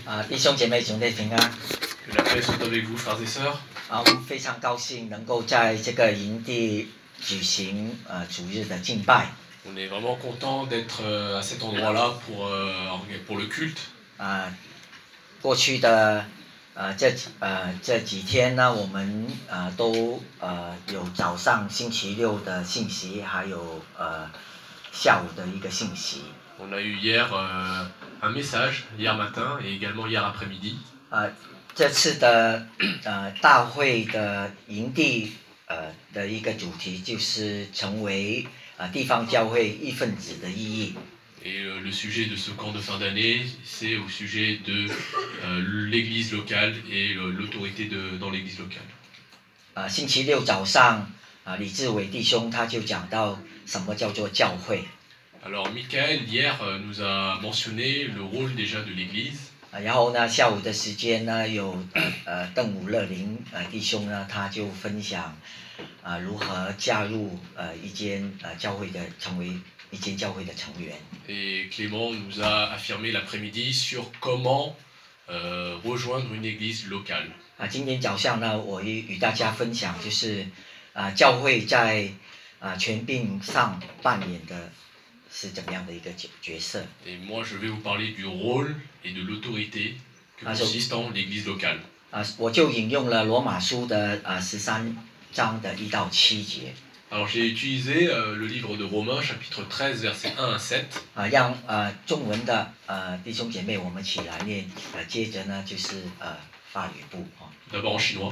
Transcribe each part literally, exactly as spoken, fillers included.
啊，弟兄姐妹兄弟平安。 Que la paix soit avec vous, frères et sœurs. 啊，我们非常高兴能够在这个营地举行呃主日的敬拜。 On est vraiment content d'être à cet endroit-là pour, pour le culte. 啊，过去的呃这呃这几天呢，我们呃都呃有早上星期六的信息，还有呃下午的一个信息。 On a eu hier euh, un message, hier matin et également hier après-midi. 啊，这次的呃大会的营地呃的一个主题就是成为啊地方教会一份子的意义。 Et euh, le sujet de ce camp de fin d'année, c'est au sujet de euh, l'église locale et euh, l'autorité de, dans l'église locale. 啊，星期六早上啊，李志伟弟兄他就讲到什么叫做教会。 Alors Michael hier euh, nous a mentionné le rôle déjà de l'église. 啊，然后呢，下午的时间呢，有呃邓武乐林呃弟兄呢，他就分享啊如何加入呃一间呃教会的，成为一间教会的成员。 Et Clément nous a affirmé l'après-midi sur comment euh, rejoindre une église locale. 啊，今天早上呢，我与与大家分享就是啊教会在啊权柄上扮演的是怎么样的一个角角色。 Et moi, je vais vous parler du rôle et de l'autorité que consiste en l'église locale. 啊，我就引用了罗马书的啊十三章的一到七节。 Alors j'ai utilisé euh, le livre de Romains, chapitre treize, versets un à sept. 啊，让呃中文的呃弟兄姐妹我们起来念，呃接着呢就是呃法语部啊。 D'abord en chinois.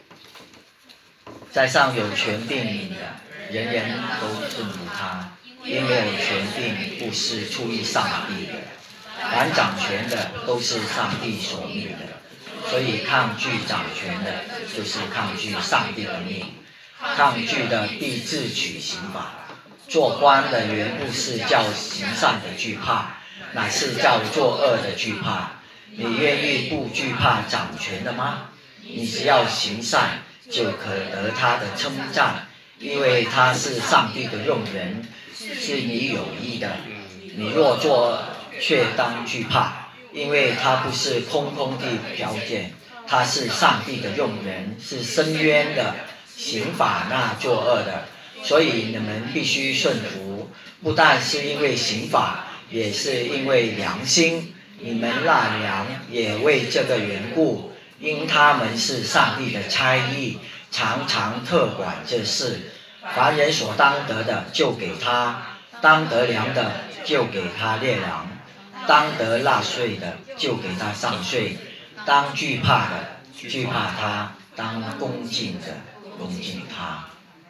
在上有权柄的，人人都顺服他，因没有权柄不是出于上帝的，凡掌权的都是上帝所命的，所以抗拒掌权的，就是抗拒上帝的命。抗拒的必自取刑罚。做官的原不是叫行善的惧怕，乃是叫作恶的惧怕。你愿意不惧怕掌权的吗？你只要行善，就可得他的称赞，因为他是上帝的用人，是你有益的。你若作恶，却当惧怕，因为他不是空空地条件，他是上帝的用人，是伸冤的，刑罚那作恶的。所以你们必须顺服，不但是因为刑罚，也是因为良心。你们纳粮也为这个缘故，因他们是上帝的差役，常常特管这事。凡人所当得的，就给他；当得粮的，就给他列粮；当得纳税的，就给他上税；当惧怕的，惧怕他；当恭敬的，恭敬他。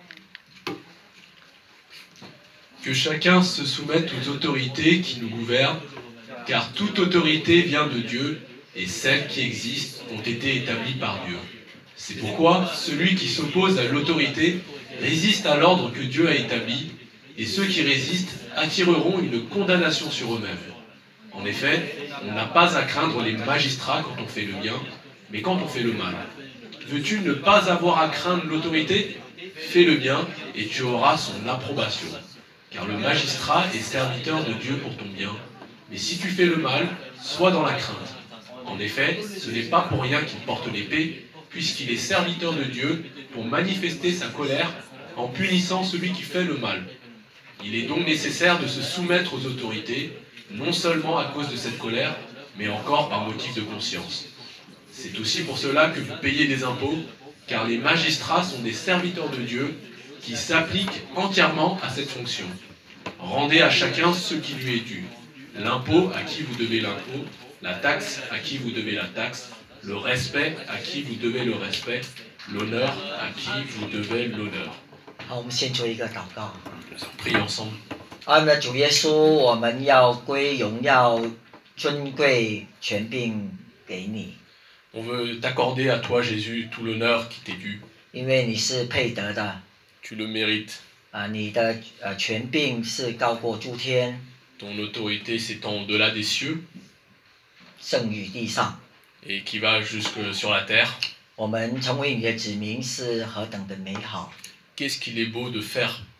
Que chacun se soumette aux autorités qui nous gouvernent, car toute autorité vient de Dieu, et celles qui existent ont été établies par Dieu. C'est pourquoi celui qui s'oppose à l'autorité résiste à l'ordre que Dieu a établi, et ceux qui résistent attireront une condamnation sur eux-mêmes. En effet, on n'a pas à craindre les magistrats quand on fait le bien, mais quand on fait le mal. Veux-tu ne pas avoir à craindre l'autorité? Fais le bien, et tu auras son approbation. Car le magistrat est serviteur de Dieu pour ton bien. Mais si tu fais le mal, sois dans la crainte. En effet, ce n'est pas pour rien qu'il porte l'épée, puisqu'il est serviteur de Dieu pour manifester sa colère en punissant celui qui fait le mal. Il est donc nécessaire de se soumettre aux autorités, non seulement à cause de cette colère, mais encore par motif de conscience. C'est aussi pour cela que vous payez des impôts, car les magistrats sont des serviteurs de Dieu qui s'appliquent entièrement à cette fonction. Rendez à chacun ce qui lui est dû. L'impôt à qui vous devez l'impôt, la taxe à qui vous devez la taxe, le respect à qui vous devez le respect, l'honneur à qui vous devez l'honneur. 好，我们先做一个祷告。 Prions ensemble. 爱我们的主耶稣，我们要归荣耀、尊贵、权柄给你， On veut t'accorder à toi, Jésus, tout l'honneur qui t'est dû. 因为你是配得的。 Tu le mérites. 啊，你的呃权柄是高过诸天， Ton autorité s'étend au-delà des cieux 胜于地上。 et qui va jusque sur la terre. 我们成为你的子民是何等的美好！ Qu'est-ce qu'il est beau de faire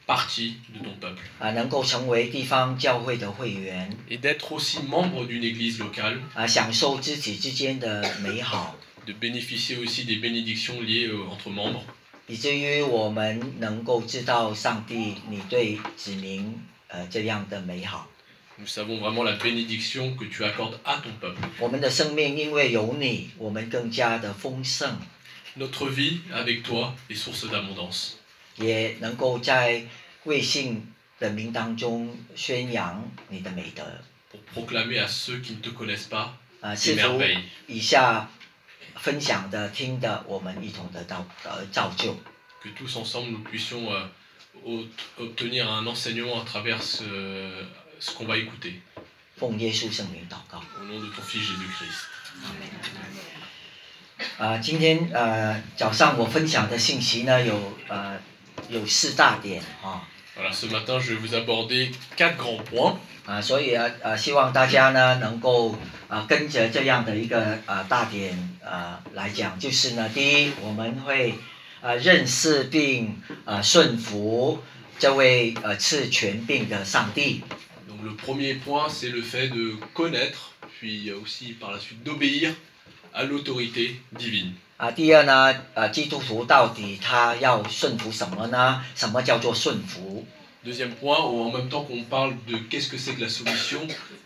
partie de ton peuple. 啊，能够成为地方教会的会员， Et d'être aussi membre d'une église locale, 啊，享受肢体之间的美好， de bénéficier aussi des bénédictions liées euh, entre membres, 以至于我们能够知道上帝你对子民呃这样的美好。 nous savons vraiment la bénédiction que tu accordes à ton peuple. 我们的生命因为有你，我们更加的丰盛， Notre vie avec toi est source d'abondance. 也能够在卫信人民当中宣扬你的美德。 Pour proclamer à ceux qui ne te connaissent pas 啊， tes 赐福 merveilles. 以下分享的、听的，我们一同得到呃造就。 Que tous ensemble nous puissions euh, au- obtenir un enseignement à travers ce, ce qu'on va écouter. 奉耶稣圣名祷告。 Au nom de ton Fils Jésus-Christ. 啊，今天呃早上我分享的信息呢，有呃有四大点啊。 Voilà, ce matin, je vais vous aborder quatre grands points. 啊，所以啊呃希望大家呢能够啊跟着这样的一个啊大点啊来讲，就是呢，第一我们会啊认识并啊顺服这位呃赐权柄的上帝。 Donc le premier point, c'est le fait de connaître, puis aussi par la suite d'obéir à l'autorité divine. 啊，第二呢，呃，基督徒到底他要顺服什么呢？什么叫做顺服？ Deuxième point, en même temps qu'on parle de qu'est-ce que c'est que la soumission,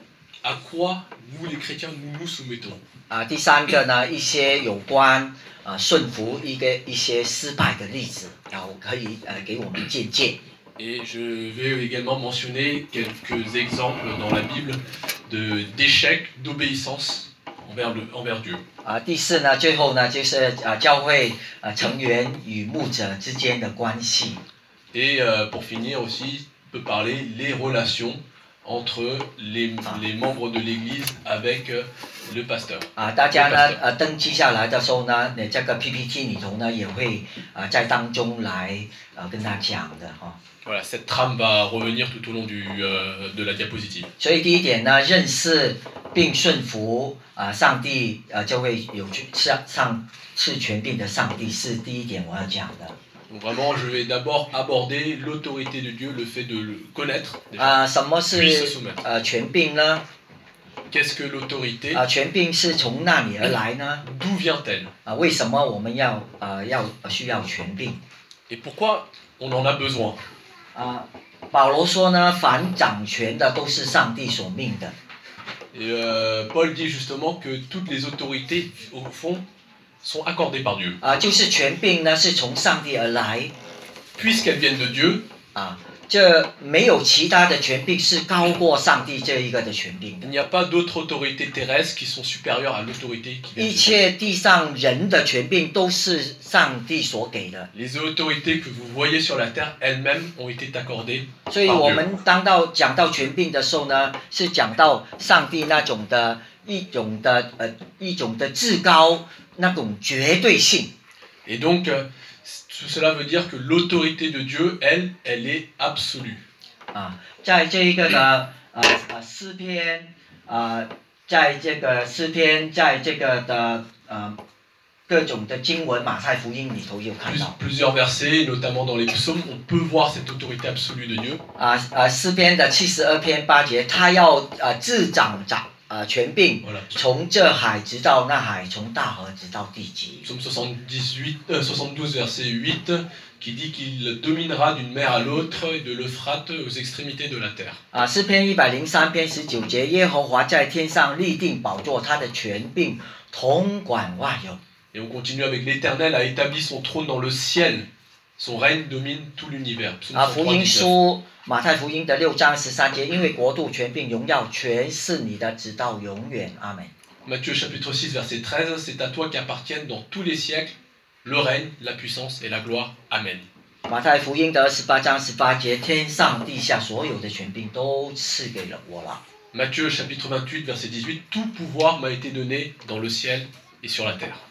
à quoi nous les chrétiens nous nous soumettons. 啊，第三个呢，一些有关啊顺服一个一些失败的例子，然后可以呃给我们借鉴。 Et je vais également mentionner quelques exemples dans la Bible de, d'échecs d'obéissance envers, le, envers Dieu. 啊，第四呢，最后呢，就是啊教会啊成员与牧者之间的关系。 Et euh, pour finir aussi, on peut parler les relations entre les, les membres de l'Église avec euh, le pasteur. 啊，大家呢呃登记下来的时候呢，你这个 P P T 里头呢也会啊在当中来呃跟他讲的哈。 Voilà, cette trame va revenir tout au long du, euh, de la diapositive. 所以第一点呢，认识并顺服啊、呃，上帝呃就会有上上赐权柄的上帝是第一点我要讲的。 Donc vraiment, je vais d'abord aborder l'autorité de Dieu, le fait de le connaître, déjà, 啊、什么 puis se 是 soumettre. 呃权柄呢？ Qu'est-ce que l'autorité? 啊、权柄是从哪里而来呢？ D'où vient-elle? 啊、为什么我们要呃要需要权柄？ Et pourquoi on en a besoin? 啊、保罗说呢，凡掌权的都是上帝所命的。 Et euh, Paul dit justement que toutes les autorités, au fond, sont accordées par Dieu. 啊、就是权柄呢是从上帝而来。 Puisqu'elles viennent de Dieu, 啊、这没有其他的权柄是高过上帝这一个的权柄的 il。n'y a pas d'autres autorités terrestres qui sont supérieures à l'autorité qui vient 一 de Dieu. 切地上人的权柄都是上帝所给的， Les autorités que vous voyez sur la terre elles-mêmes ont été accordées 所以 par 我 Dieu. 们当到讲到权柄的时候呢，是讲到上帝那种的一种的呃一种的至高那种绝对性 Et donc, euh, cela veut dire que l'autorité de Dieu, elle, elle est absolue. 啊，在这一个的呃呃诗篇啊、呃，在这个诗篇，在这个的呃各种的经文，马太福音里头有看 Plus- 到。 plusieurs versets, notamment dans les psaumes, on peut voir cette autorité absolue de Dieu. 啊啊，诗篇的七十二篇八节，他要呃自掌掌呃权柄， Voilà. 从这海直到那海，从大河直到地极。 Psaume soixante-dix-huit, euh, soixante-douze, verset huit, qui dit qu'il dominera d'une mer à l'autre et de l'Euphrate aux extrémités de la terre. 啊，诗篇一百零三篇十九节，耶和华在天上立定宝座，他的权柄统管万有。 Et on continue avec l'Éternel a établi son trône dans le ciel. Son règne domine tout l'univers. Psaume 啊，福 cent trois, 音 dix-neuf. 书马太福音的六章十三节，因为国度、权柄、荣耀全是你的，直到永远。阿门。 Matthieu chapitre six, verset treize, c'est à toi qu'appartiennent dans tous les siècles le règne, la puissance et la gloire. Amen. 马太福音的十八章十八节，天上地下所有的权柄都赐给了我了。 Matthieu chapitre vingt-huit, verset dix-huit, tout pouvoir m'a été donné dans le ciel et sur la terre.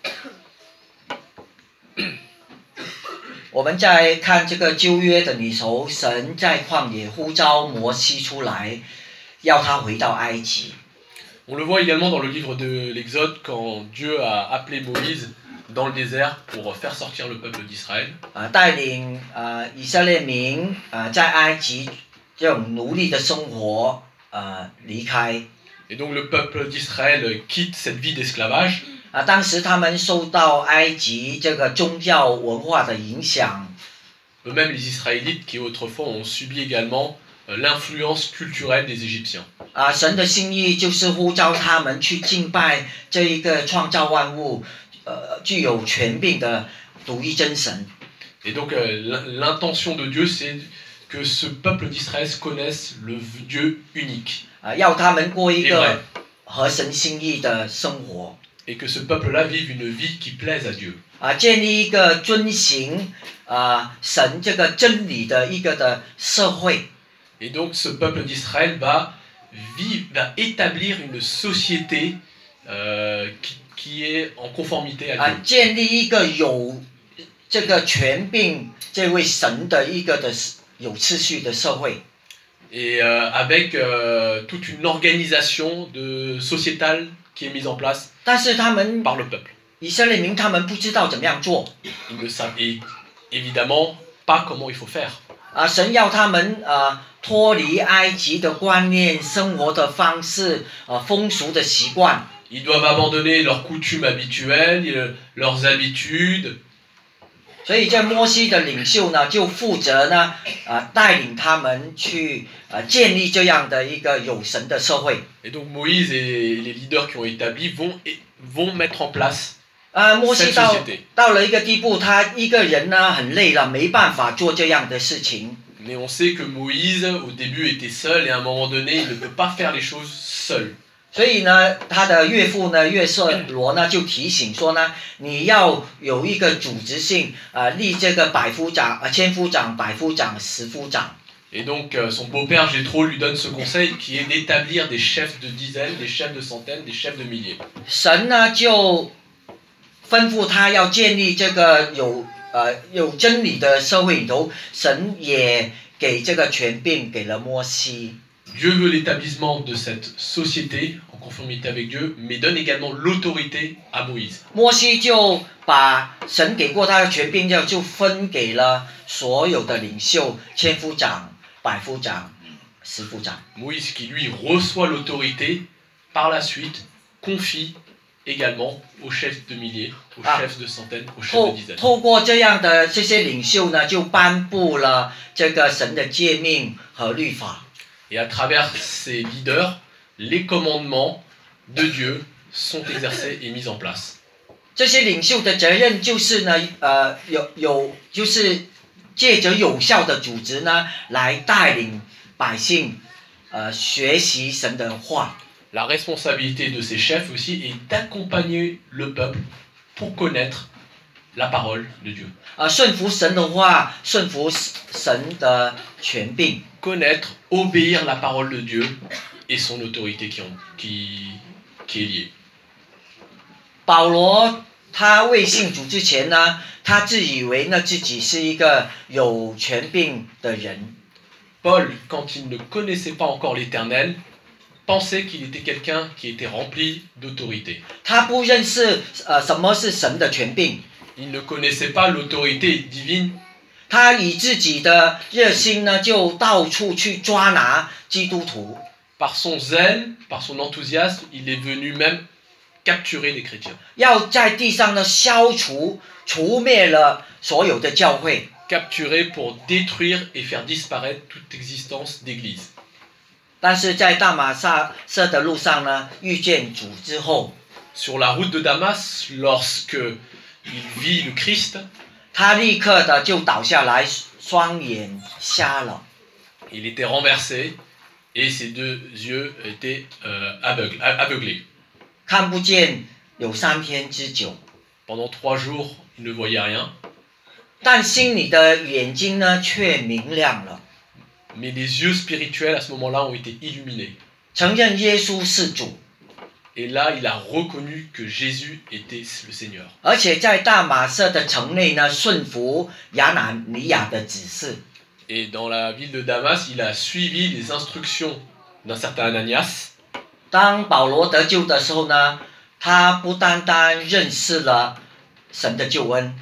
我们在看这个旧约的里头，神在旷野呼召摩西出来，要他回到埃及。 On le voit également dans le livre de l'Exode quand Dieu a appelé Moïse dans le désert pour faire sortir le peuple d'Israël. 啊，带领啊以色列民啊在埃及这种奴隶的生活啊离开。 Et donc le peuple d'Israël quitte cette vie d'esclavage. 啊，当时他们受到埃及这个宗教文化的影响。 Eux-mêmes, les Israélites qui autrefois ont subi également l'influence culturelle des Égyptiens. 啊，神的心意就是呼召他们去敬拜这一个创造万物、呃具有权柄的独一真神。 Et donc euh, l'intention de Dieu, c'est que ce peuple d'Israël connaisse le Dieu unique. 啊，要他们过一个合神心意的生活。 Et que ce peuple-là vive une vie qui plaise à Dieu. 啊，建立一个遵行啊神这个真理的一个的社会。 Et donc ce peuple d'Israël va vivre, va établir une société euh, qui, qui est en conformité à Dieu. 啊，建立一个有这个权柄这位神的一个的有秩序的社会。 Et euh, avec euh, toute une organisation de sociétale qui est mise en place 但是他们 par le peuple. 以色列民他们不知道怎么样做。 Ils ne savent et, évidemment pas comment il faut faire. 啊，神要他们啊脱离埃及的观念、生活的方式、啊风俗的习惯。 Ils doivent abandonner leurs coutumes habituelles, leurs habitudes. 所以这摩西的领袖呢，就负责呢，啊带领他们去啊建立这样的一个有神的社会。 Et donc Moïse et les leaders qui ont établi vont, vont mettre en place 啊，摩西 cette 到 société. 到了一个地步，他一个人呢很累了，没办法做这样的事情。 Mais on sait que Moïse, au début, était seul et à un moment donné, il ne peut pas faire les choses seul. 所以呢，他的岳父呢，约瑟罗呢，就提醒说呢，你要有一个组织性，啊、呃，立这个百夫长、啊、呃、千夫长、百夫长、十夫长。 Et donc euh, son beau-père Jéthro lui donne ce conseil qui est d'établir des chefs de dizaines, des chefs de centaines, des chefs de milliers. 神呢就吩咐他要建立这个有呃有真理的社会里头，神也给这个权柄给了摩西。 Dieu veut l'établissement de cette société en conformité avec Dieu, mais donne également l'autorité à Moïse. 摩西就把神给过他的权柄就就分给了所有的领袖，千夫长、百夫长、十夫长。 Moïse qui lui reçoit l'autorité, par la suite confie également aux chefs de milliers, aux Ah. chefs de centaines, aux chefs 透 de dizaines. 透过这样的这些领袖呢，就颁布了这个神的诫命和律法。 Et à travers ces leaders, les commandements de Dieu sont exercés et mis en place. 这些领袖的责任就是呢，呃，有有就是借着有效的组织呢，来带领百姓，呃，学习神的话。 La responsabilité de ces chefs aussi est d'accompagner le peuple pour connaître la parole de Dieu. 啊、呃，顺服神的话，顺服神的权柄。 Connaître, obéir la parole de Dieu et son autorité qui, ont, qui, qui est liée. 保罗他未信主之前呢，他自以为呢自己是一个有权柄的人。 Paul, quand il ne connaissait pas encore l'Éternel, pensait qu'il était quelqu'un qui était rempli d'autorité. 他不认识呃什么是神的权柄， Il ne connaissait pas l'autorité divine. 他以自己的热心呢，就到处去抓拿基督徒。 Par son zèle, par son enthousiasme, il est venu même capturer les chrétiens. 要在地上呢消除、除灭了所有的教会。 Capturer pour détruire et faire disparaître toute existence d'église. 但是在大马撒色的路上呢，遇见主之后， Sur la route de Damas, lorsque il vit le Christ, 他立刻的就倒下来，双眼瞎了。 il était renversé et ses deux yeux étaient euh, aveugles, aveuglés. 看不见有三天之久， Pendant trois jours, il ne voyait rien, 但心里的眼睛呢却明亮了， mais les yeux spirituels à ce moment-là ont été illuminés. 承认耶稣是主， Et là, il a reconnu que Jésus était le Seigneur. 而且在大马色的城内呢，顺服亚拿尼亚的指示。 Et dans la ville de Damas, il a suivi les instructions d'un certain Ananias. 当保罗得救的时候呢，他不单单认识了神的救恩，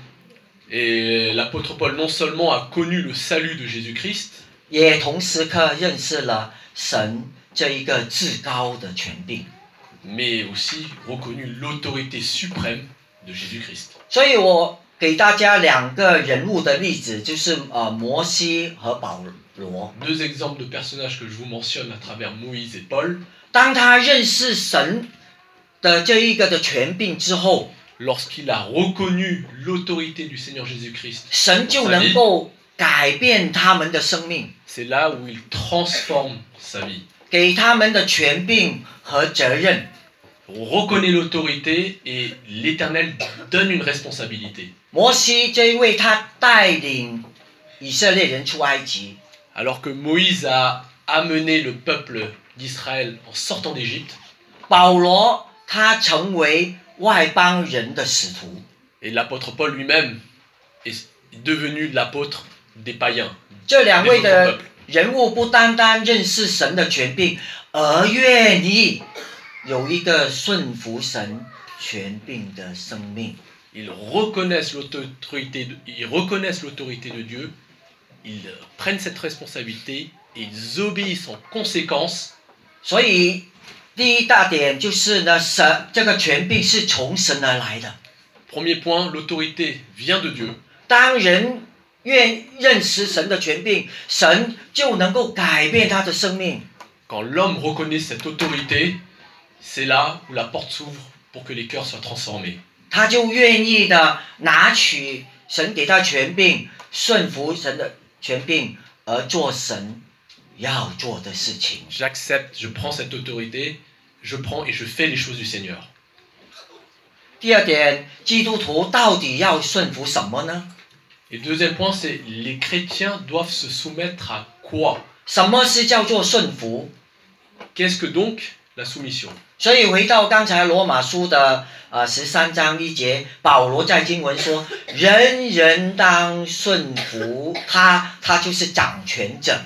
Et l'apôtre Paul non seulement a connu le salut de Jésus-Christ, 也同时刻认识了神这一个至高的权柄。 mais aussi reconnu l'autorité suprême de Jésus-Christ. 所以我给大家两个人物的例子，就是呃摩西和保罗。 Deux exemples de personnages que je vous mentionne à travers Moïse et Paul. 当他认识神的这一个的权柄之后， Lorsqu'il a reconnu l'autorité du Seigneur Jésus-Christ, 神就能够改变他们的生命， c'est là où il transforme sa vie. 给他们的权柄和责任。 On reconnaît l'autorité et l'Éternel donne une responsabilité. 摩西这一位，他带领以色列人出埃及， Alors que Moïse a amené le peuple d'Israël en sortant d'Égypte, 保罗他成为外邦人的使徒。 et l'apôtre Paul lui-même est devenu l'apôtre des païens. 这两位的人物不单单认识神的权柄，而愿意有一个顺服神权柄的生命。 Ils reconnaissent l'autorité de, ils reconnaissent l'autorité de Dieu, ils prennent cette responsabilité et ils obéissent en conséquence. 所以第一大点就是呢，神这个权柄是从神而来的。 Premier point, l'autorité vient de Dieu. 当人愿认识神的权柄，神就能够改变他的生命。 Quand l'homme reconnaît cette autorité, c'est là où la porte s'ouvre pour que les cœurs soient transformés. 他就愿意的拿取神给他权柄，顺服神的权柄，而做神要做的事情。 J'accepte, je prends cette autorité, je prends et je fais les choses du Seigneur. 第二点，基督徒到底要顺服什么呢？ Et le deuxième point, c'est les chrétiens doivent se soumettre à quoi? 什么是叫做顺服？ Qu'est-ce que donc la soumission? 所以回到刚才罗马书的呃十三章一节，保罗在经文说：“人人当顺服他，他就是掌权者。”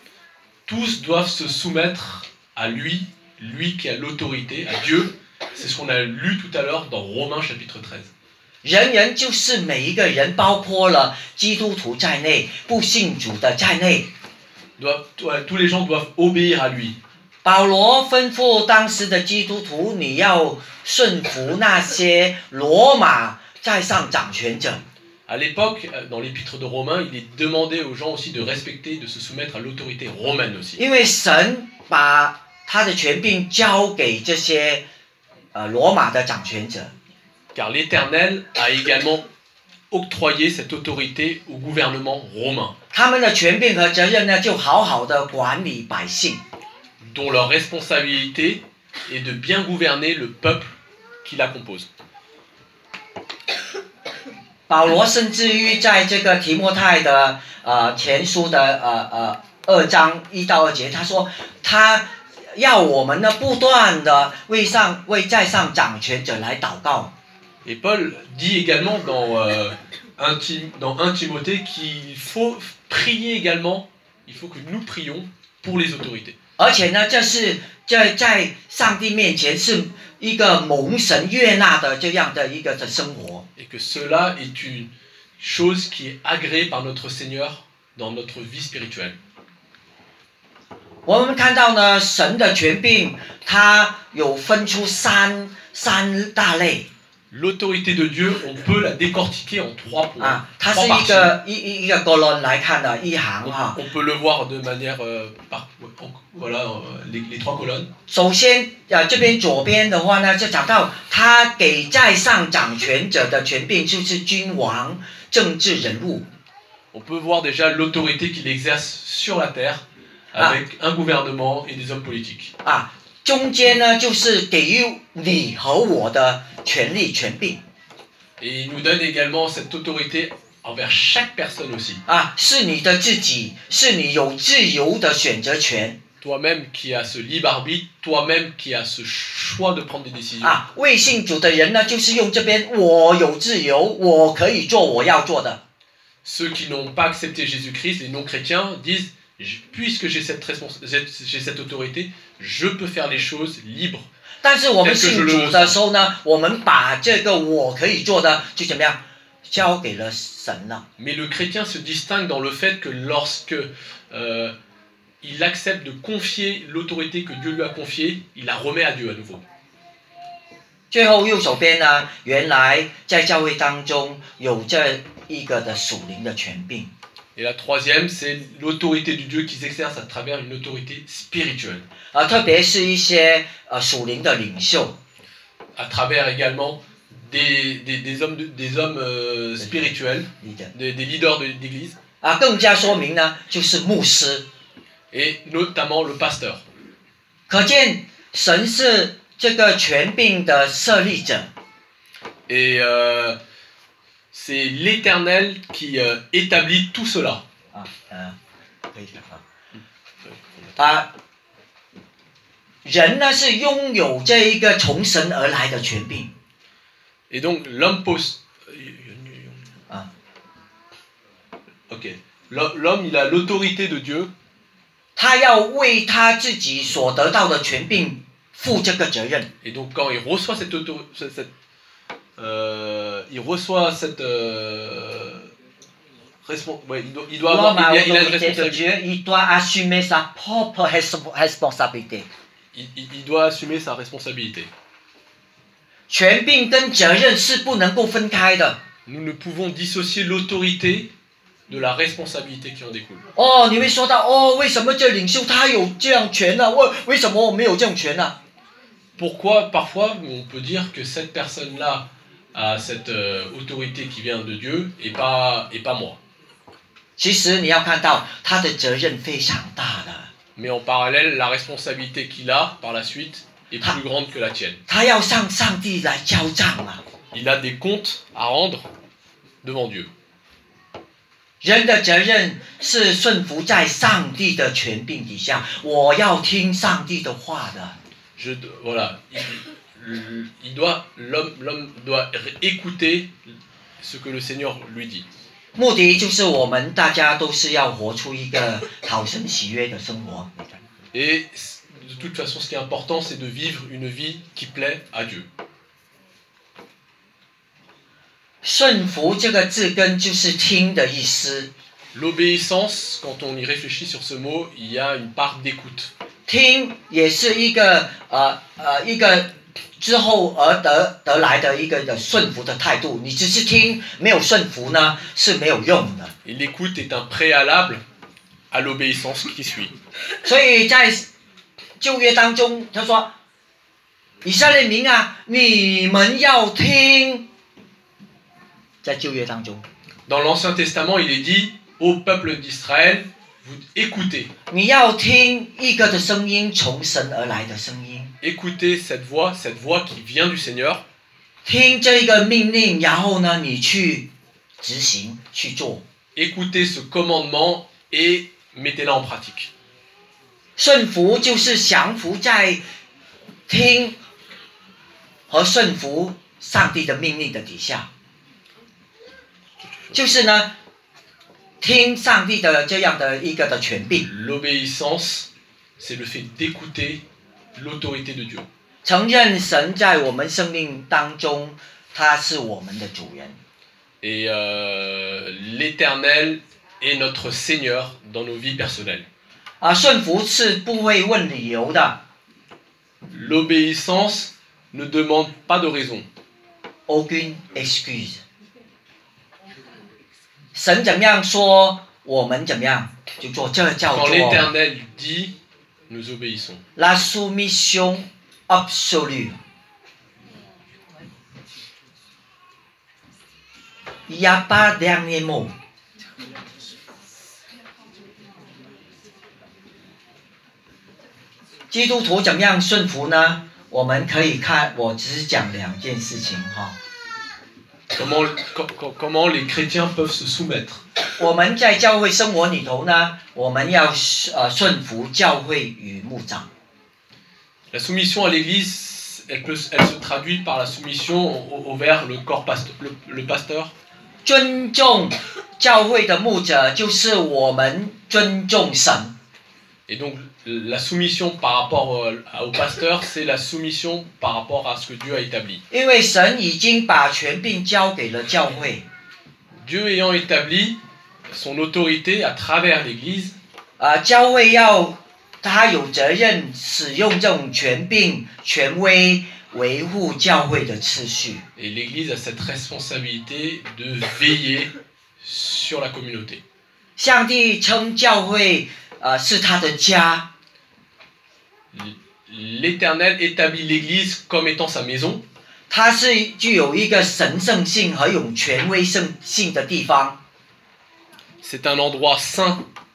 Tous doivent se soumettre à lui, lui qui a l'autorité, à Dieu. C'est ce qu'on a lu tout à l'heure dans Romains chapitre treize. 人人就是每一个人，包括了基督徒在内，不信主的在内。 Doivent, ouais, tous les gens doivent obéir à lui. 保罗吩咐当时的基督徒，你要顺服那些罗马在上掌权者。 À l'époque, dans l'épître de Romains, il est demandé aux gens aussi de respecter, de se soumettre à l'autorité romaine aussi. 因为神把他的权柄交给这些呃罗马的掌权者。 Car l'Éternel a également octroyé cette autorité au gouvernement romain, 他们的权柄和责任呢，就好好的管理百姓。 dont leur responsabilité est de bien gouverner le peuple qui la compose. 保罗甚至于在这个提摩太的呃前书的呃呃二章一到二节，他说他要我们呢不断的为上为在上掌权者来祷告。 Et Paul dit également dans, euh, un, Tim, dans un Timothée qu'il faut prier également, il faut que nous prions pour les autorités. 而且呢，这是在在上帝面前是一个蒙神悦纳的这样的一个的生活。 Et que cela est une chose qui est agréée par notre Seigneur dans notre vie spirituelle. 我们看到呢，神的权柄，它有分出三三大类。 L'autorité de Dieu, on peut la décortiquer en trois points. 啊，它 trois 是一 parties. 个一一一个格论来看的一行 On, 哈。 on peut le voir de manière euh, par, voilà euh, les, les trois colonnes. 首先，呃，这边左边的话呢，就讲到他给在上掌权者的权柄，就是君王、政治人物。 On peut voir déjà l'autorité qu'il exerce sur la terre avec un gouvernement et des hommes politiques. 啊，中间呢就是给予你和我的权利、权柄。 Et il nous donne également cette autorité envers chaque personne aussi. 啊，是你的自己，是你有自由的选择权。 Toi-même qui as ce libre arbitre, toi-même qui as ce choix de prendre des décisions. 啊，未信主的人呢，就是用这边我有自由，我可以做我要做的。 Ceux qui n'ont pas accepté Jésus-Christ, les non-chrétiens, disent puisque j'ai cette, respons- j'ai cette autorité, je peux faire les choses libres 但是我们信主的时候呢，我们把这个我可以做的就怎么样，交给了神了。 Mais le chrétien se distingue dans le fait que lorsque euh, il accepte de confier l'autorité que Dieu lui a confiée, il la remet à Dieu à nouveau. 最后右手边呢，原来在教会当中有这一个的属灵的权柄。 Et la troisième, c'est l'autorité de Dieu qui s'exerce à travers une autorité spirituelle. 啊，特别是一些呃属灵的领袖。 À travers également des, des, des hommes, de, des hommes euh, spirituels, des, des leaders de, d'église. 啊，更加说明呢，就是牧师。 Et notamment le pasteur. 可见神是这个权柄的设立者。 Et euh, c'est l'Éternel qui euh, établit tout cela. 啊，呃，可以讲啊。啊，人呢是拥有这一个从神而来的权柄。 Et donc l'homme pose. Ah. Ok. L'homme, il a l'autorité de Dieu. 他要为他自己所得到的权柄负这个责任。 Et donc quand il reçoit cette autorité, cette, cette, euh, il reçoit cette euh, respons- ouais, il doit, il doit avoir, il, il a une responsabilité. Il doit assumer sa propre responsabilité. Il, il, il doit assumer sa responsabilité. 权柄跟责任是不能够分开的。 Nous ne pouvons dissocier l'autorité de la responsabilité qui en découle. 哦，你会说到哦，为什么这领袖他有这样权呢？为为什么我没有这样权呢？ Pourquoi parfois on peut dire que cette personne-là a cette euh, autorité qui vient de Dieu et pas et pas moi. 其实你要看到他的责任非常大的。 Mais en parallèle, la responsabilité qu'il a par la suite est plus grande que la tienne. 他要向上帝来交账啊。 Il a des comptes à rendre devant Dieu. 人的责任是顺服在上帝的权柄底下，我要听上帝的话的。 Je, voilà, il, il doit, l'homme, l'homme doit écouter ce que le Seigneur lui dit. 目的就是我们大家都是要活出一个讨神喜悦的生活。 Et de toute façon, ce qui est important, c'est de vivre une vie qui plaît à Dieu. 顺服这个字根就是听的意思。 L'obéissance, quand on y réfléchit sur ce mot, il y a une part d'écoute. 听也是一个呃呃一个之后而得得来的一个的顺服的态度。你只是听，没有顺服呢是没有用的。 Et l'écoute est un préalable à l'obéissance qui suit. 所以在旧约当中，他说：“以色列民啊，你们要听。”在旧约当中 Dans l'Ancien Testament, il est dit au peuple d'Israël, vous écoutez. 你要听一个的声音，从神而来的声音。 Écoutez cette voix, cette voix qui vient du Seigneur. 听这个命令，然后呢，你去执行去做。 Écoutez ce commandement et mettez-la en pratique. 顺服就是降服在听和顺服上帝的命令的底下，就是呢，听上帝的这样的一个的权柄。 L'obéissance, c'est le fait d'écouter l'autorité de Dieu. 承认神在我们生命当中，他是我们的主人。 Et euh, l'Éternel est notre Seigneur dans nos vies personnelles. 啊，顺服是不会问理由的。 L'obéissance ne demande pas de raison. Aucune excuse. 神怎么样说，我们怎么样就做，这叫 Quand 做 l'Éternel dit, nous obéissons. la soumission absolue. Il n'y a pas dernier mot. 基督徒怎么样顺服呢？我们可以看，我只是讲两件事情哈。 Comment, com- comment les chrétiens peuvent se soumettre? 我们在教会生活里头呢，我们要呃顺服教会与牧长。 La soumission à l'Église, elle, peut, elle se traduit par la soumission au- envers le corps pasteur, le, le pasteur. 尊重教会的牧者，就是我们尊重神。 Et donc la soumission par rapport au pasteur, c'est la soumission par rapport à ce que Dieu a établi. 因为神已经把权柄交给了教会。 Dieu ayant établi son autorité à travers l'Église, 啊、呃，教会要他有责任使用这种权柄、权威维护教会的次序。 et l'Église a cette responsabilité de veiller sur la communauté. 上帝称教会呃是他的家。 L'Éternel établit l'Église comme étant sa maison. 它是具有一个神圣性和有权威性性的地方。 C'est un endroit saint.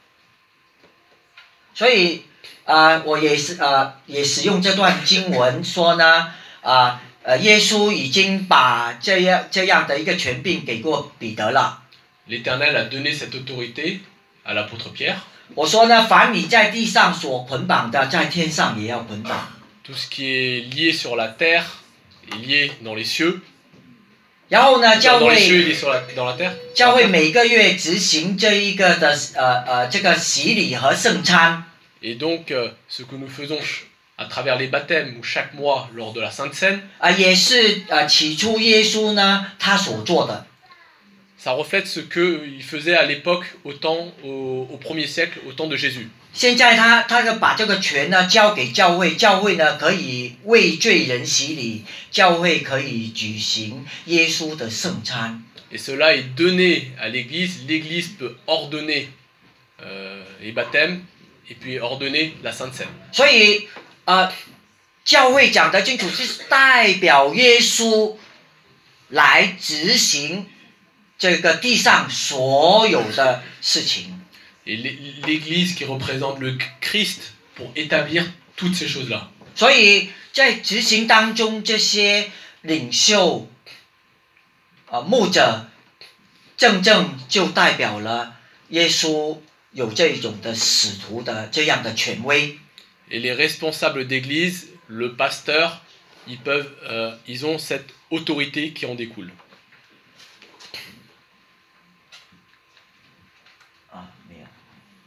所以啊、呃，我也是呃也使用这段经文说呢啊 呃, 呃耶稣已经把这样这样的一个权柄给过彼得了。 L'Éternel a donné cette autorité à l'apôtre Pierre. 我说呢，凡你在地上所捆绑的，在天上也要捆绑。 Tout ce qui est lié sur la terre est lié dans les cieux. 然后呢，教 Dans les cieux, 会 il est sur la, dans la terre. 教会每个月执行这一个的呃呃这个洗礼和圣餐。 Et donc, euh, ce que nous faisons à travers les baptêmes ou chaque mois lors de la Sainte Seine, 啊、呃，也是呃起初耶稣呢他所做的。 ça reflète ce qu'il faisait à l'époque, au temps, au, au premier siècle, au temps de Jésus. 现在他他就把这个权呢交给教会，教会呢可以为罪人洗礼，教会可以举行耶稣的圣餐。 Et cela est donné à l'Église. L'Église peut ordonner euh, les baptêmes et puis ordonner la Sainte Seine. 所以呃，教会讲得清楚，是代表耶稣来执行这个地上所有的事情。 Et l'Église qui représente le Christ pour établir toutes ces choses-là. 所以在执行当中，这些领袖、呃牧者，正正就代表了耶稣有这种的使徒的这样的权威。 Et les responsables d'église, le pasteur, ils peuvent, euh, ils ont cette autorité qui en découle. 啊，没有。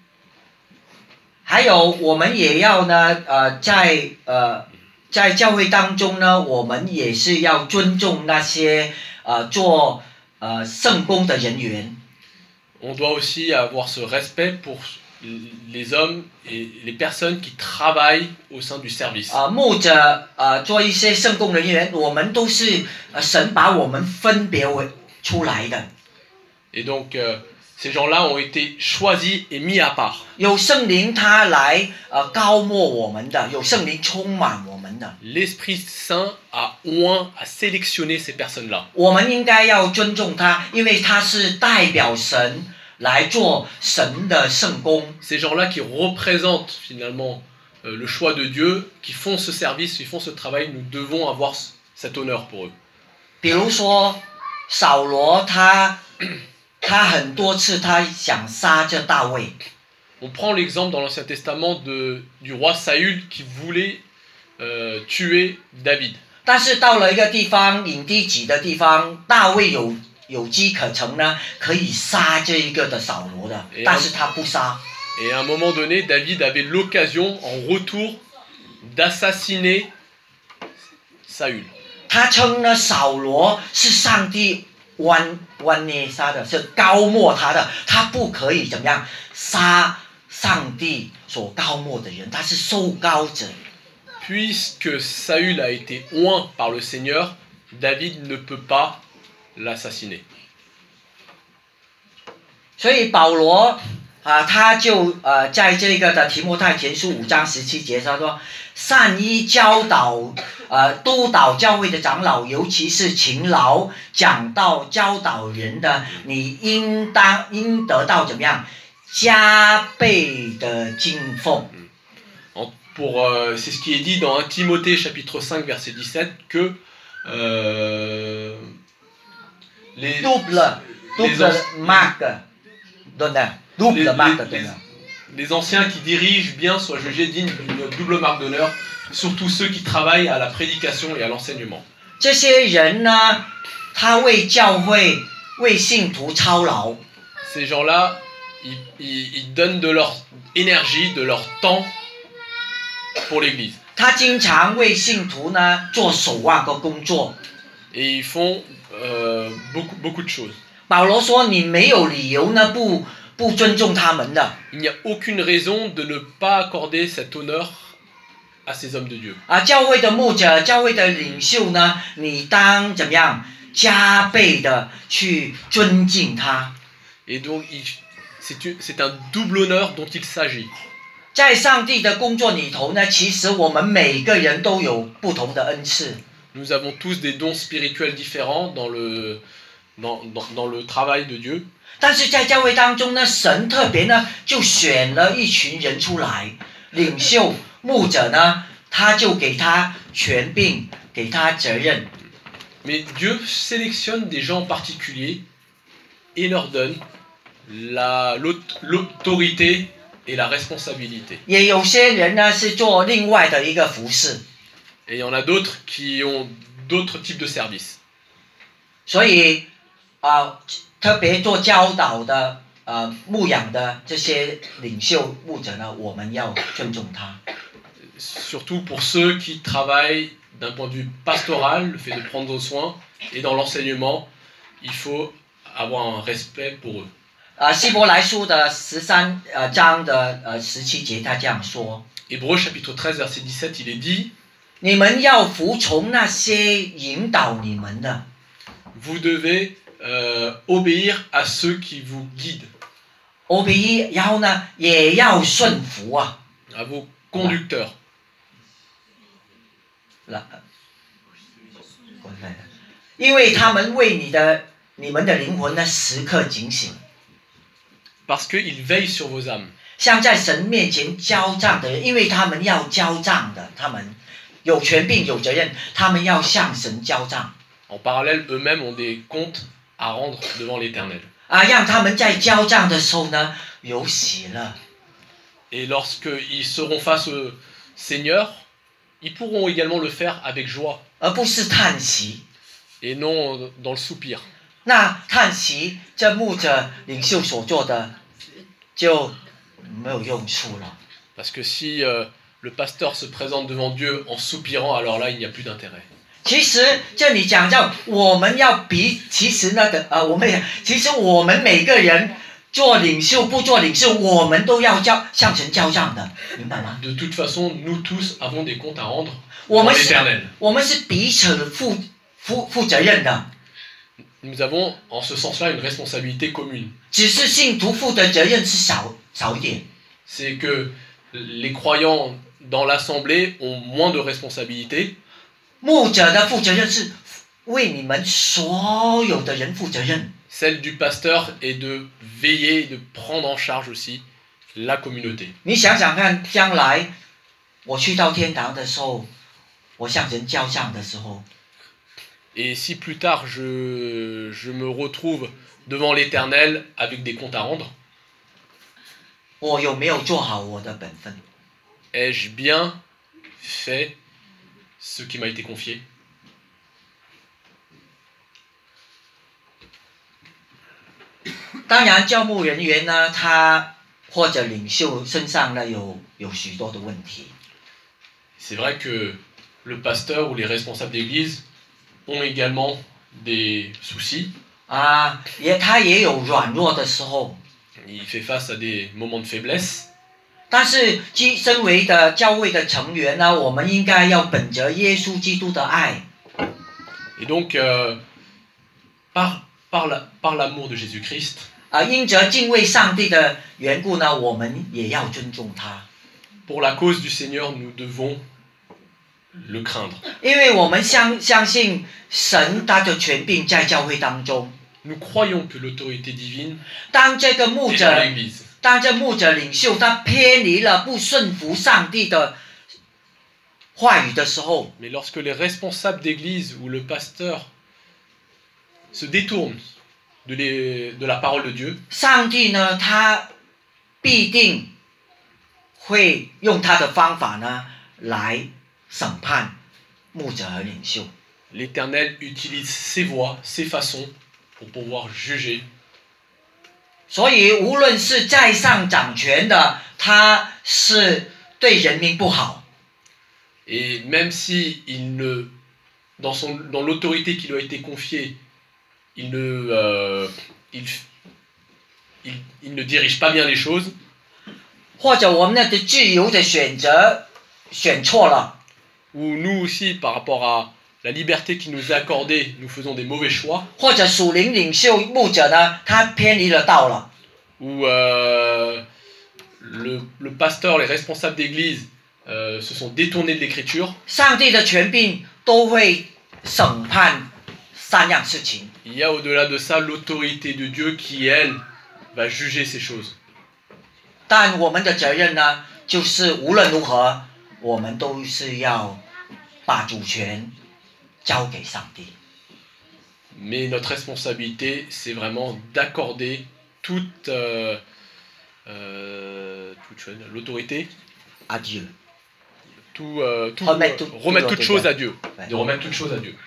还有，我们也要呢，呃，在呃在教会当中呢，我们也是要尊重那些呃做呃圣工的人员。 On doit aussi avoir ce respect pour les hommes et les personnes qui travaillent au sein du service. 啊、呃，牧者呃做一些圣工人员，我们都是呃神把我们分别为出来的。 Et donc euh, ces gens-là ont été choisis et mis à part. 有圣灵他来呃高抹我们的，有圣灵充满我们的。 L'Esprit Saint a oint, a sélectionné ces personnes-là. 我们应该要尊重他，因为他是代表神来做神的圣工。 Ces gens-là qui représentent finalement euh, le choix de Dieu, qui font ce service, qui font ce travail, nous devons avoir cet honneur pour eux. 比如说扫罗他他很多次他想杀这大卫。 On prend l'exemple dans l'Ancien Testament de, du roi Saül qui voulait euh, tuer David. 但是到了一个地方隐地己的地方，大卫有有机可乘呢，可以杀这一个的扫罗的，但是他不杀。 Et à un moment donné, David avait l'occasion en retour d'assassiner Saül. 他称呢扫罗是上帝弯弯捏杀的，是高抹他的，他不可以怎么样杀上帝所高抹的人，他是受膏者。 Puisque Saül a été oint par le Seigneur, David ne peut pas l'assassiner. 所以保罗啊，他就呃在这个的提摩太前书五章十七节，他说：善于教导呃督导教会的长老，尤其是勤劳讲道教导人的，你应当应得到怎么样加倍的敬奉。 Pour, euh, c'est ce qui est dit dans un Timothée chapitre cinq verset dix-sept que euh, les, double double les, marque d'honneur, double les, marque les, d'honneur. les anciens qui dirigent bien soient jugés dignes d'une double marque d'honneur, surtout ceux qui travaillent à la prédication et à l'enseignement. 这些人呢，他为教会、为信徒操劳。 Ces gens-là, ils, ils, ils donnent de leur énergie, de leur temps pour l'Église. 他经常为信徒呢做守望的工作。 Et ils font euh, beaucoup, beaucoup de choses. 保罗说：“你没有理由呢不不尊重他们的。” Il n'y a aucune raison de ne pas accorder cet honneur à ces hommes de Dieu. 啊，教会的牧者、教会的领袖呢，你当怎么样加倍的去尊敬他。 Et donc, il, c'est, c'est un double honneur dont il s'agit. 在上帝的工作里头呢，其实我们每个人都有不同的恩赐。 Nous avons tous des dons spirituels différents dans le, dans, dans, dans le travail de Dieu. 但是在教会当中呢，神特别呢就选了一群人出来，领袖、牧者呢，他就给他权柄，给他责任。 Mais Dieu sélectionne des gens particuliers et leur donne la, l'autorité et la responsabilité. 也有些人呢是做另外的一个服事。 Et il y en a d'autres qui ont d'autres types de services. 所以啊、呃，特别做教导的、呃牧养的这些领袖牧者呢，我们要尊重他。 Surtout pour ceux qui travaillent d'un point de vue pastoral, le fait de prendre soin, et dans l'enseignement, il faut avoir un respect pour eux. 啊、呃，希伯来书的十三呃章的呃十七节，他这样说： Hébreux chapitre treize verset dix-sept, il est dit: 你们要服从那些引导你们的。 Vous devez euh, obéir à ceux qui vous guident, obéir， 然后呢也要顺服啊。 à vos conducteurs. 因为他们为你的、你们的灵魂呢时刻警醒。 Parce qu'ils veillent sur vos âmes. 像在神面前交账的人，因为他们要交账的，他们有权柄、有责任，他们要向神交账。 En parallèle, eux-mêmes ont des comptes à rendre devant l'Éternel. 啊，让他们在交账的时候呢有喜乐。 Et lorsqu'ils seront face au Seigneur, ils pourront également le faire avec joie. 而不是叹息。 Et non dans le soupir. 那叹息，这牧者领袖所做的就没有用处了。 Parce que si euh, le pasteur se présente devant Dieu en soupirant, alors là, il n'y a plus d'intérêt. 其实这里讲到我们要比，其实那个呃，我们其实我们每个人做领袖不做领袖，我们都要交向神交账的，明白吗？ De toute façon, nous tous avons des comptes à rendre 我 devant 们是 l'Éternel. 我们是彼此负负负责任的， Nous avons en ce sens-là une responsabilité commune. 只是信徒负的责任是少少一点。 C'est que les croyants dans l'assemblée ont moins de responsabilités. 牧者的负责任是为你们所有的人负责任。 Celle du pasteur est de veiller, de prendre en charge aussi la communauté. 你想想看，将来我去到天堂的时候，我向神交账的时候， Et si plus tard je, je me retrouve devant l'Éternel avec des comptes à rendre, 我有没有做好我的本分？ ai-je bien fait ce qui m'a été confié? 当然，教牧人员呢，他或者领袖身上呢有有许多的问题。 C'est vrai que le pasteur ou les responsables d'église ont également des soucis. 啊，也他也有软弱的时候。 Il fait face à des moments de faiblesse. 但是，基身为的教会的成员呢，我们应该要本着耶稣基督的爱。 Et donc, euh, par, par, la, par l'amour de Jésus-Christ, 啊，因着敬畏上帝的缘故呢，我们也要尊重他。 pour la cause du Seigneur, nous devons le craindre. 因为我们相相信神他的权柄在教会当中。 Nous croyons que l'autorité divine 当这个牧 est 者 dans l'Église. 当这牧者领袖他偏离了不顺服上帝的话语的时候， Mais lorsque les responsables d'église ou le pasteur se détournent de, les, de la parole de Dieu, 上帝呢，他必定会用他的方法呢来审判牧者和领袖。 l'Éternel utilise ses voies, ses façons pour pouvoir juger 所以无论是在上掌权的，他是对人民不好。 Et même si il ne, dans, son, dans l'autorité qui lui a été confiée, il ne, euh, il, il, il ne dirige pas bien les choses, 或者我们的自由的选择选错了， ou nous aussi, par rapport à la liberté qui nous est accordée, nous faisons des mauvais choix, 或者属灵领袖牧者呢，他偏离了道了， ou euh, le, le pasteur, les responsables d'église euh, se sont détournés de l'écriture, 上帝的权柄都会审判三样事情。 il y a au-delà de ça l'autorité de Dieu qui, elle, va juger ces choses. 但我们的责任呢，就是无论如何，我们都是要把主权交给上帝。 Mais notre responsabilité, c'est vraiment d'accorder toute, euh, euh, toute chose, l'autorité, Adieu。 tout, euh, tout, Remettre euh, tout- remettre tout toute dans chose tes à Dieu, Ouais. de remettre toute chose à Dieu.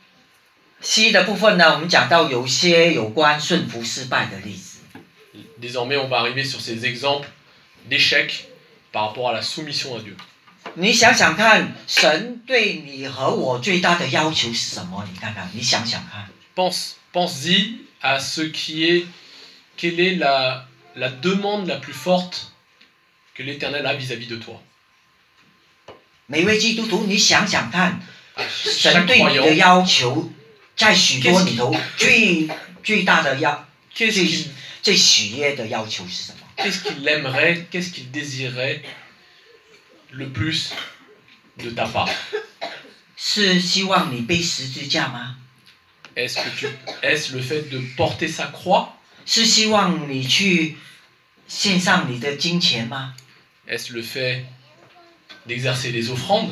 C 的部分呢，我们讲到有些有关顺服失败的例子。 Désormais, on va arriver sur ces exemples d'échecs par rapport à la soumission à Dieu. 你想想看，神对你和我最大的要求是什么？你看看，你想想看。 Pense, pense-y à ce qui est, quelle est la, la demande la plus forte que l'Éternel a vis-à-vis de toi. 每位基督徒，你想想看， À 神 chaque 对你的 croyant, 要求，在许多里头最最大的要 qu'est-ce 最 qu'il 最喜悦的要求是什么？ qu'est-ce qu'il aimerait, qu'est-ce qu'il désirerait le plus de ta part? 是希望你背十字架吗？ Est-ce que tu, est-ce le fait de porter sa croix? 是希望你去献上你的金钱吗？ Est-ce le fait d'exercer les offrandes?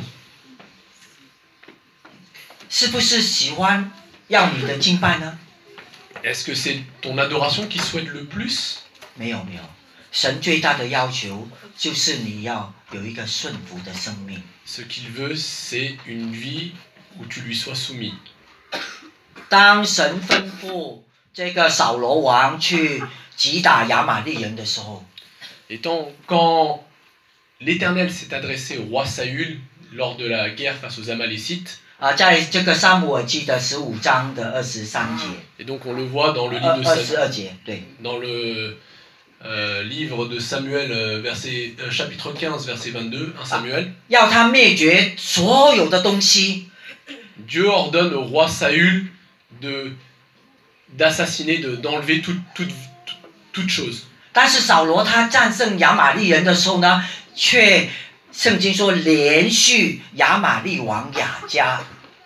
是不是喜欢要你的敬拜呢？ Est-ce que c'est ton adoration qui souhaite le plus? 没有没有，神最大的要求就是你要有一个顺服的生命。 Ce qu'il veut, c'est une vie où tu lui sois soumis. 当神吩咐这个扫罗王去击打亚玛利人的时候， Et tant, quand l'Éternel s'est adressé au roi Saül lors de la guerre face aux Amalécites, 啊，在这个撒母耳记的十五章的二十三节， et donc on le voit dans le 二 livre de, 二 Sam- 十二节，对， dans le euh, livre de Samuel, euh, verset, euh, chapitre quinze, verset vingt-deux, un Samuel, 要他灭绝所有的东西， Dieu ordonne au roi Saül de, d'assassiner, de, d'enlever toute, toute, toute, toute chose. 但是扫罗他战胜亚玛利人的时候呢，却圣经说连续亚玛利王亚迦，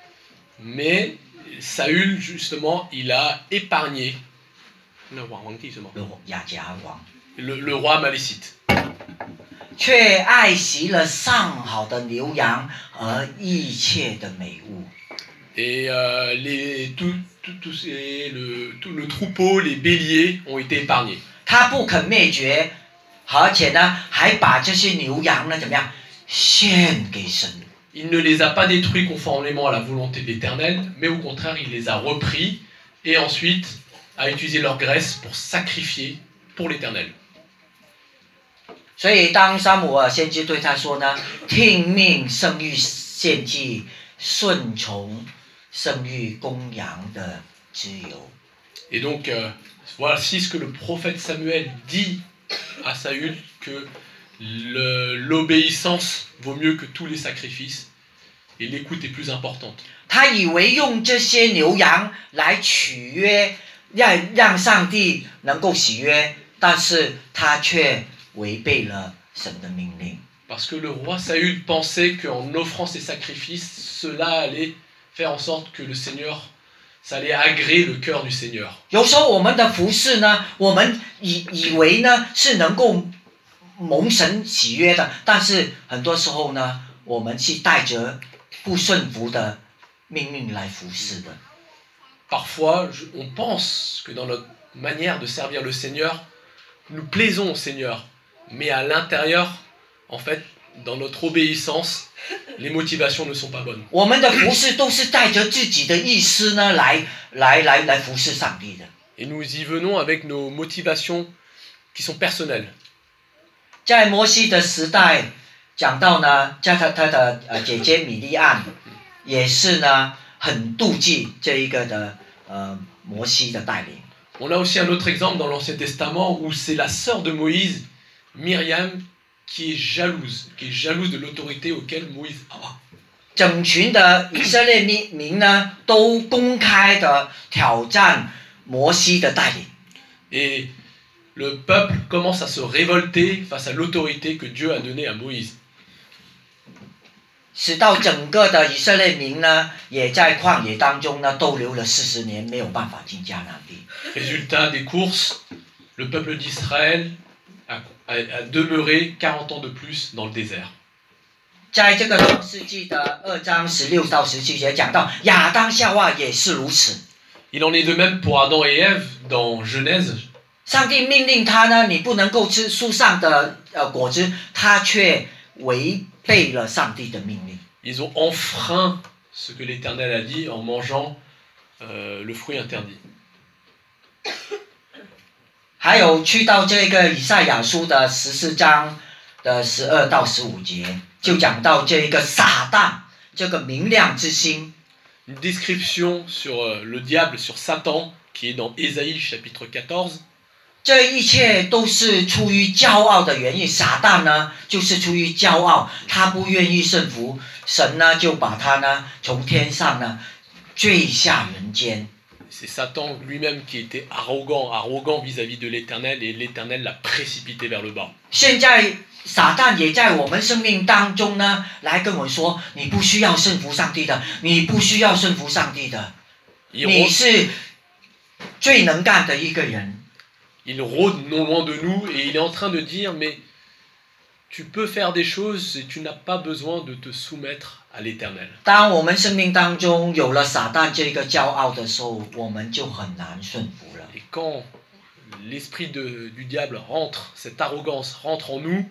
Mais Saül, justement, il a épargné le roi, justement, 亚迦王， le, le roi amalécite. 却爱惜了上好的牛羊和一切的美物。 Et euh, les, tout, tout, tout, ces- le, tout le troupeau, les béliers ont été épargnés. 他不肯灭绝，而且呢，还把这些牛羊呢怎么样献给神？ Il ne les a pas détruits conformément à la volonté de l'Éternel, mais au contraire, il les a repris et ensuite a utilisé leur graisse pour sacrifier pour l'Éternel. 所以当撒母耳先知对他说呢，听命胜于献祭，顺从胜于公羊的自由。 Et donc, euh, voici ce que le prophète Samuel dit à Saül, que le- l'obéissance vaut mieux que tous les sacrifices et l'écoute est plus importante. 他以为用这些牛羊来取悦，让让上帝能够喜悦，但是他却违背了神的命令。 Parce que le roi Saül pensait qu'en offrant ces sacrifices, cela allait faire en sorte que le Seigneur, ça allait agréer le cœur du Seigneur. 有时候我们的服侍呢，我们以以为呢是能够蒙神喜悦的，但是很多时候呢，我们是带着不顺服的命令来服侍的。 Parfois, je- on pense que dans notre manière de servir le Seigneur, nous plaisons au Seigneur. Mais à l'intérieur, en fait, dans notre obéissance, les motivations ne sont pas bonnes. 我们的服侍都是带着自己的意思呢来来来来服侍上帝的。 Et nous y venons avec nos motivations qui sont personnelles. 在摩西的时代，讲到呢，在他他的呃姐姐米利暗，也是呢很妒忌这一个的呃摩西的带领。 On a aussi un autre exemple dans l'Ancien Testament où c'est la sœur de Moïse, Myriam, qui est jalouse, qui est jalouse de l'autorité auquel Moïse a. 整群的以色列民民呢，都公开的挑战摩西的带领。 Et le peuple commence à se révolter face à l'autorité que Dieu a donnée à Moïse. 使到整个的以色列民呢，也在旷野当中呢逗留了四十年，没有办法进迦南地。 Résultat des courses, le peuple d'Israël a, a, a demeuré quarante ans de plus dans le désert. 在这个创世纪的二章十六到十七节讲到，亚当夏娃也是如此。 Il en est de même pour Adam et Ève dans Genèse. 上帝命令他呢，你不能够吃树上的呃果子，他却违背了上帝的命令。 Ils ont enfreint ce que l'Éternel a dit en mangeant euh, le fruit interdit. 还有去到这个以赛亚书的十四章的十二到十五节，就讲到这个撒旦这个明亮之星。 Une description sur euh, le diable, sur Satan, qui est dans Ésaïe chapitre quatorze. 这一切都是出于骄傲的原因，撒旦呢就是出于骄傲，他不愿意顺服神呢，就把他呢从天上呢坠下人间。 C'est Satan lui-même qui était arrogant, arrogant vis-à-vis de l'Éternel, et l'Éternel l'a précipité vers le bas. 现在撒旦也在我们生命当中呢，来跟我们说，你不需要顺服上帝的，你不需要顺服上帝的，你是最能干的一个人。 Il rôde non loin de nous et il est en train de dire, mais tu peux faire des choses et tu n'as pas besoin de te soumettre à l'Éternel. 当我们生命当中有了撒旦这个骄傲的时候，我们就很难顺服了。 Et quand l'esprit de, du diable rentre, cette arrogance rentre en nous,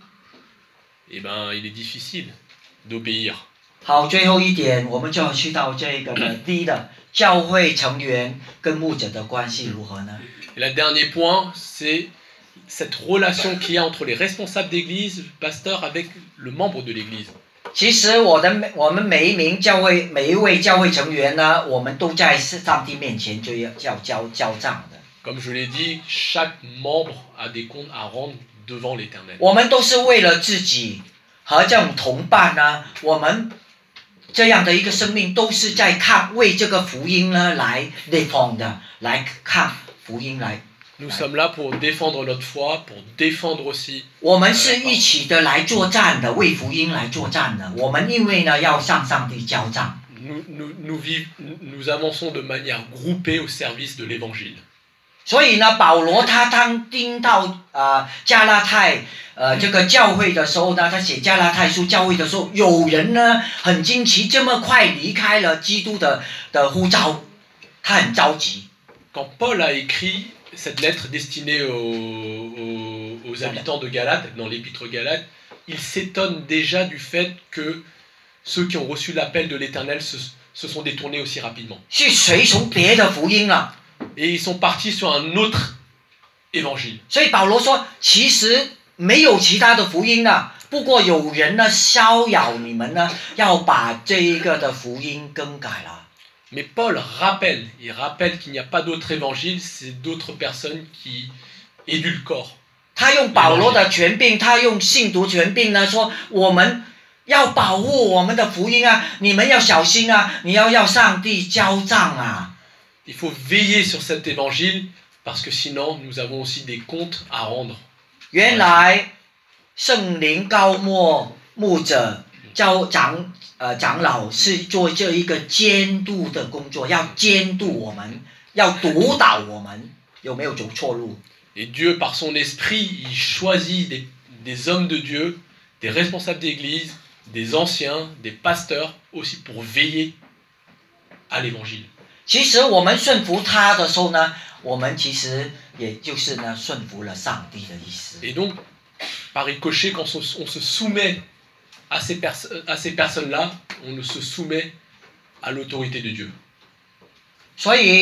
eh ben, il est difficile d'obéir. 好，最后一点，我们就要去到这个的第一的教会成员跟牧者的关系如何呢？ Et le dernier point, c'est cette relation qu'il y a entre les responsables d'église, le pasteur, avec le membre de l'église. 其实我的我们每一名教会每一位教会成员呢，我们都在上帝面前就要要交交账的。 Comme je l'ai dit, chaque membre a des comptes à rendre devant l'Éternel. 我们都是为了自己和这种同伴呢，我们这样的一个生命都是在看为这个福音呢来 défend 的，来看福音来。 Nous sommes là pour défendre notre foi, pour défendre aussi. 我们是一起的来作战的，为福音来作战的。我们因为呢要向上帝交账。 Nous, nous, nous, vive, nous avançons de manière groupée au service de l'Évangile. 所以呢，保罗他当听到呃加拉太呃这个教会的时候呢，他写加拉太书教会的时候，有人呢很惊奇，这么快离开了基督的的呼召，他很着急。 Quand Paul a écrit cette lettre destinée aux, aux, aux habitants de Galate, dans l'épître Galate, il s'étonne déjà du fait que ceux qui ont reçu l'appel de l'Éternel se, se sont détournés aussi rapidement. 是谁从别的福音了？ Et ils sont partis sur un autre évangile. 所以保罗说，其实没有其他的福音了，不过有人呢骚扰你们呢，要把这一个的福音更改了。 Mais Paul rappelle, il rappelle qu'il n'y a pas d'autre évangile, c'est d'autres personnes qui édulcorent. 他用保罗的权柄，他用信徒权柄呢，说我们要保护我们的福音啊，你们要小心啊，你要要上帝交账啊。 Il faut veiller sur cet évangile parce que sinon nous avons aussi des comptes à rendre. 原来圣灵高莫牧者教长呃长老是做这一个监督的工作，要监督我们，要督导我们有没有走错路。 Et Dieu, par son esprit, il choisit des, des hommes de Dieu, des responsables d'église, des anciens, des pasteurs aussi pour veiller à l'évangile. 其实我们顺服他的时候呢，我们其实也就是呢顺服了上帝的意思。 Et donc, par ricochet, quand on, on se soumet à ces, pers à ces personnes-là, on se soumet à l'autorité de Dieu. 所以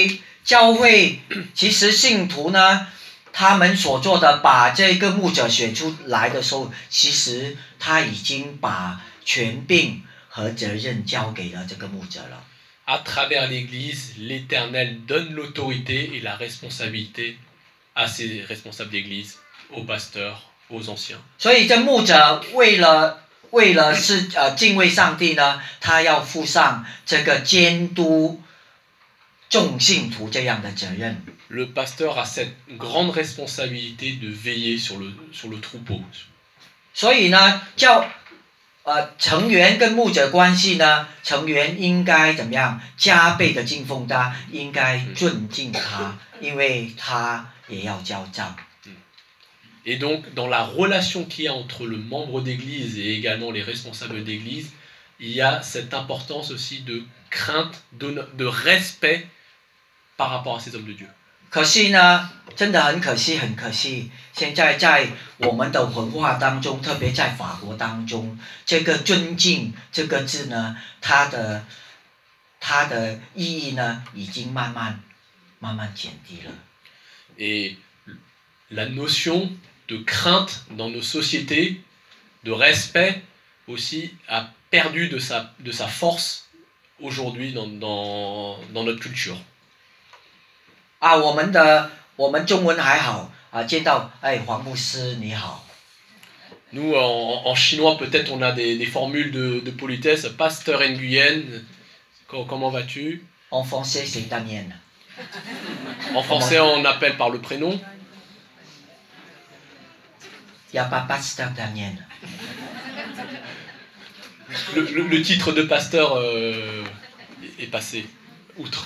教会其实信徒呢，他们所做的，把这个牧者选出来的时候，其实他已经把权柄和责任交给了这个牧者了。 À travers l'Église, l'Éternel donne l'autorité et la responsabilité à ses responsables d'Église, aux pasteurs, aux anciens. 所以这牧者为了为了是呃敬畏上帝呢，他要负上这个监督众信徒这样的责任。 Le pasteur a cette grande responsabilité de veiller sur le sur le troupeau. 所以呢，教呃成员跟牧者关系呢，成员应该怎么样？加倍的敬奉他，应该尊敬他，因为他也要交账。 Et donc, dans la relation qu'il y a entre le membre d'église et également les responsables d'église, il y a cette importance aussi de crainte, de, de respect par rapport à ces hommes de Dieu. 可惜呢，真的很可惜，很可惜。现在在我们的文化当中，特别在法国当中，这个尊敬这个字呢，它的它的意义呢，已经慢慢慢慢减低了。 Et la notion de crainte dans nos sociétés, de respect aussi, a perdu de sa, de sa force aujourd'hui dans, dans, dans notre culture. 啊，我们的我们中文还好啊，见到哎黄牧师你好。 Nous, en, en chinois, peut-être on a des, des formules de, de politesse. Pasteur Nguyen, comment vas-tu? En français, c'est Daniel. En français, on appelle par le prénom. Il n'y a pas pasteur Daniel. Le, le, le titre de pasteur euh, est passé outre.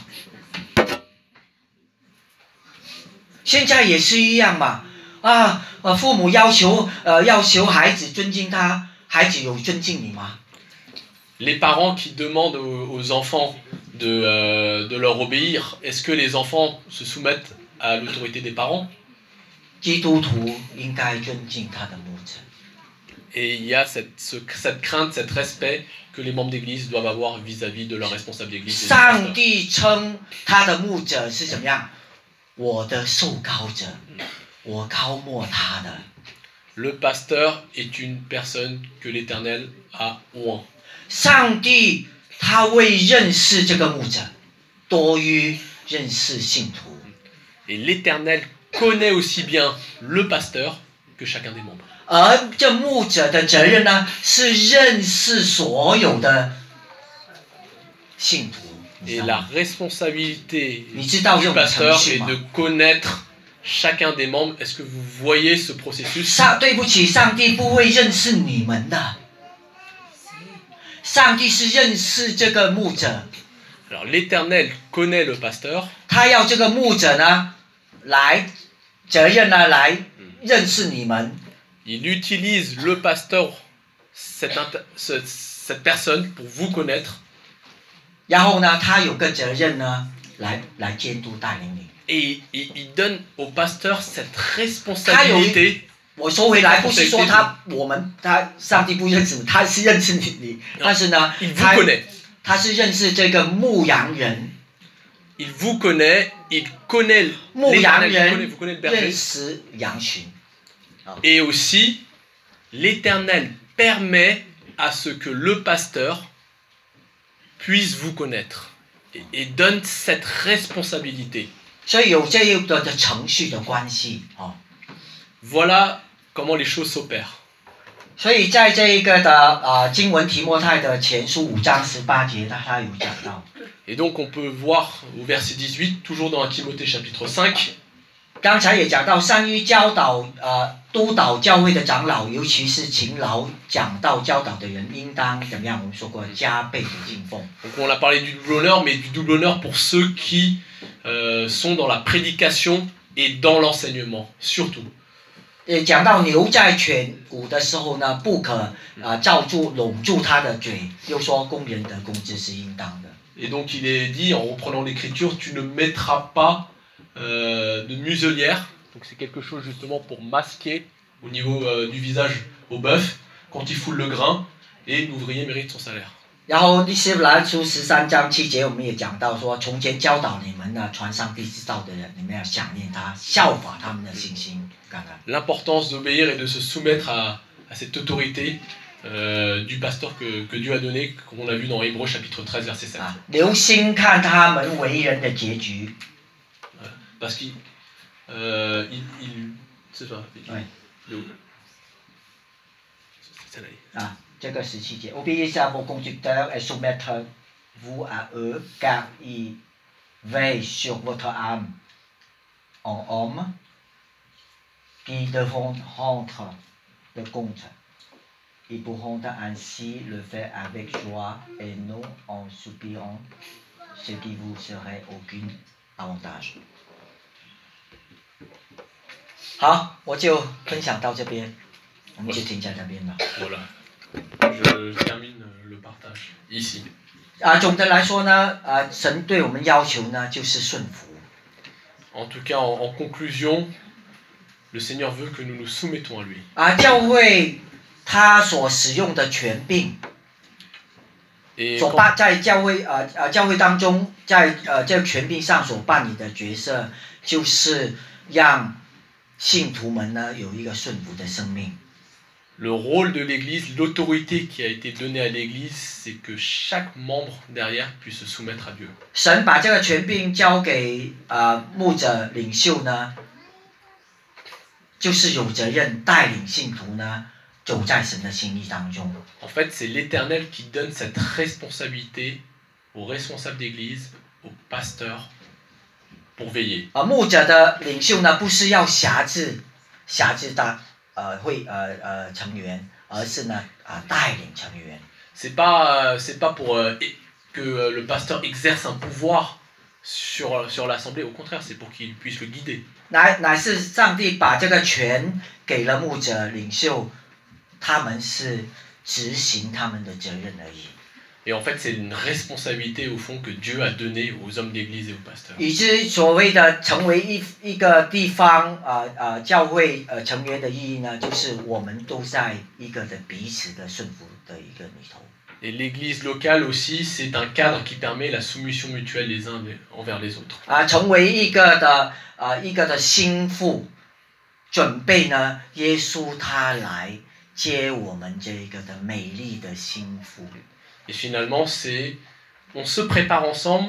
现在也是一样嘛，啊，呃，父母要求呃要求孩子尊敬他，孩子有尊敬你吗？ Les parents qui demandent aux, aux enfants de, euh, de leur obéir, est-ce que les enfants se soumettent à l'autorité des parents? 基督徒应该尊敬他的牧者。 Et il y a cette, ce, cette crainte, cet respect que les membres d'église doivent avoir vis-à-vis de leurs responsables d'église. 上帝称他的牧者是怎么样？我的受膏者，我膏抹他的。 Le pasteur est une personne que l'Éternel a oint. 上帝他为认识这个牧者，多于认识信徒。 Et l'Éternel connaît aussi bien le pasteur que chacun des membres. 而这牧者的责任呢，是认识所有的信徒。 Et la responsabilité du 你知道这种 pasteur 程序 est 吗？ de connaître chacun des membres. Est-ce que vous voyez ce processus? 上对不起，上帝不会认识你们的。上帝是认识这个牧者。 Alors l'Éternel connaît le pasteur. 他要这个牧者呢，来责任呢，来认识你们。 Il utilise le pasteur, cette, inter- ce- cette personne, pour vous connaître. 然后呢，他有个责任呢，来来监督带领你。 Et, et il donne au pasteur cette responsabilité. 我说回来，不是说他我们他上帝不认识你，他是认识你你，但是呢， Il vous 他 connaît. 他是认识这个牧羊人。 Il vous connaît. Il connaît 牧羊 l'Éternel. Vous connaissez, 人 vous connaissez le 认 berger. 识羊群。 Et aussi, l'Éternel permet à ce que le pasteur puisse vous connaître. Et, et donne cette responsabilité. 所以有这一个的程序的关系哦。 Voilà comment les choses s'opèrent. 所以在这一个的呃经文提摩太的前书五章十八节，他他有讲到。 Et donc on peut voir au verset dix-huit, toujours dans un Timothée chapitre cinq. 刚才也讲到，善于教导呃督导教会的长老，尤其是勤劳讲道教导的人，应当怎么样？我们说过加倍的敬奉。 Donc on a parlé du double honneur, mais du double honneur pour ceux qui euh, sont dans la prédication et dans l'enseignement, surtout. 也讲到牛在犬骨的时候呢，不可啊、呃、罩住拢住它的嘴，又说工人的工资是应当的。 Et donc il est dit, en reprenant l'écriture, tu ne mettras pas euh, de muselière. Donc c'est quelque chose justement pour masquer au niveau euh, du visage au bœuf quand il foule le grain, et l'ouvrier mérite son salaire. 然后《希伯来书》十三章七节，我们也讲到说，从前教导你们呢传上帝之道的人，你们要想念他，效法他们的信心。感恩。 L'importance d'obéir et de se soumettre à, à cette autorité euh, du pasteur que, que Dieu a donné, comme on a vu dans Hébreux chapitre treize, verset sept. 啊，留心看他们为人的结局。 Parce qu'il euh, il, il, c'est ça, il, Ouais. le- c'est celle-là. 啊，这个十七节，obéissez à vos conducteurs et soumettez-vous à eux, car ils veillent sur votre âme en homme, qui devront rendre le compte. Ils pourront ainsi le faire avec joie et non en soupirant, ce qui vous serait aucun avantage. 好，我就分享到这边，我们就停在这边吧。 Voilà. Je termine le partage ici. 啊，总的来说呢，啊，神对我们要求呢，就是顺服。 En tout cas, en, en conclusion, le Seigneur veut que nous nous soumettons à lui. 啊，教会他所使用的权柄， Et 所 quand- 扮在教会呃呃教会当中，在呃这个权柄上所扮演的角色，就是让信徒们呢有一个顺服的生命。 Le rôle de l'Église, l'autorité qui a été donnée à l'Église, c'est que chaque membre derrière puisse se soumettre à Dieu. 神把这个权柄交给呃牧者领袖呢，就是有责任带领信徒呢走在神的心意当中。 En fait, c'est l'Éternel qui donne cette responsabilité aux responsables d'Église, aux pasteurs, pour veiller. 而牧者的领袖呢，不是要辖制辖制大呃会呃呃成员，而是呢啊、呃、带领成员。 C'est pas, euh, c'est pas pour euh, é- que euh, le pasteur exerce un pouvoir sur, sur l'assemblée. Au contraire, c'est pour qu'il puisse le guider. 乃乃是上帝把这个权给了牧者领袖，他们是执行他们的责任而已。 Et en fait, c'est une responsabilité au fond que Dieu a donnée aux hommes d'église et aux pasteurs. 以致所谓的成为一一个地方呃呃教会呃成员的意义呢，就是我们都在一个的彼此的顺服的一个里头。 Et l'église locale aussi, c'est un cadre qui permet la soumission mutuelle les uns envers les autres. 啊，成为一个的啊一个的心腹，准备呢，耶稣他来接我们这一个的美丽的心腹。 Et finalement, c'est on se prépare ensemble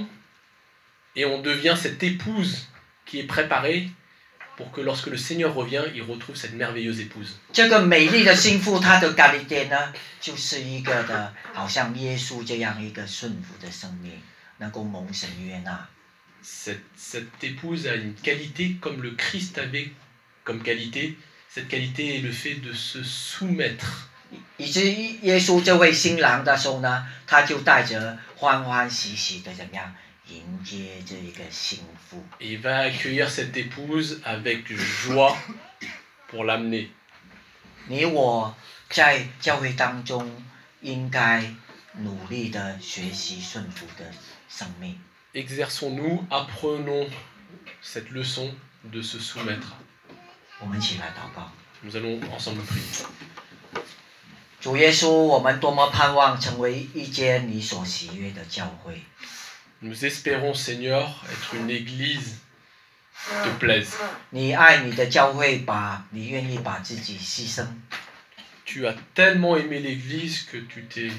et on devient cette épouse qui est préparée pour que lorsque le Seigneur revient, il retrouve cette merveilleuse épouse. 这个美丽的心腹，他的咖喱点呢，就是一个的，好像耶稣这样一个顺服的生命，能够蒙神悦纳。 Cette, cette épouse a une qualité comme le Christ avait comme qualité. Cette qualité est le fait de se soumettre. 以至于耶稣这位新郎的时候呢，他就带着欢欢喜喜的怎么样迎接这一个心腹。 Et il va accueillir cette épouse avec joie pour l'amener. 你我在教会当中应该努力的学习顺服的生命。 Exerçons-nous, apprenons cette leçon de se soumettre. 我们一起来祷告。 Nous allons ensemble prier. 主耶稣，我们多么盼望成为一间你所喜悦的教会。 Nous espérons, Seigneur, être une église qui te plaise. 你爱你的教会把，你愿意把自己牺牲。 Tu as tellement aimé l'église que tu t'es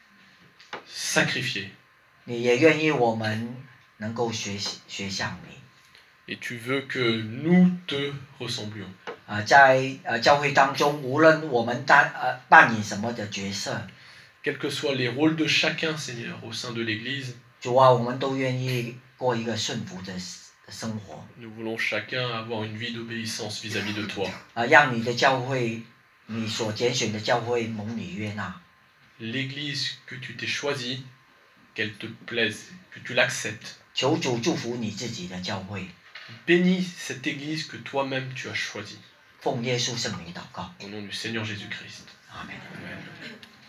sacrifié. 你也愿意我们能够学习学像你。 Et tu veux que nous te ressemblions. 啊、在呃教会当中，无论我们担呃扮演什么的角色， Quels que soient les rôles de chacun, Seigneur, au sein de l'église, 主啊，我们都愿意过一个顺服的生活。 nous voulons chacun avoir une vie d'obéissance vis-à-vis de toi. 啊、让你的教会，你所拣选的教会蒙你悦纳。 L'église que tu t'es choisie, qu'elle te plaise, que tu l'acceptes. 求主祝福你自己的教会， Bénis cette église que toi-même tu as choisie. 奉耶稣圣名祷告， Au nom du Seigneur Jésus-Christ. 阿门。 Amen.